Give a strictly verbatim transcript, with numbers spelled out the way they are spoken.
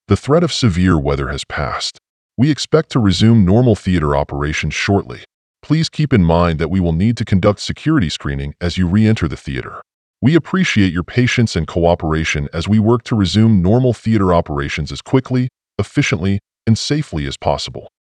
The threat of severe weather has passed. We expect to resume normal theater operations shortly. Please keep in mind that we will need to conduct security screening as you re-enter the theater. We appreciate your patience and cooperation as we work to resume normal theater operations as quickly, efficiently, and safely as possible.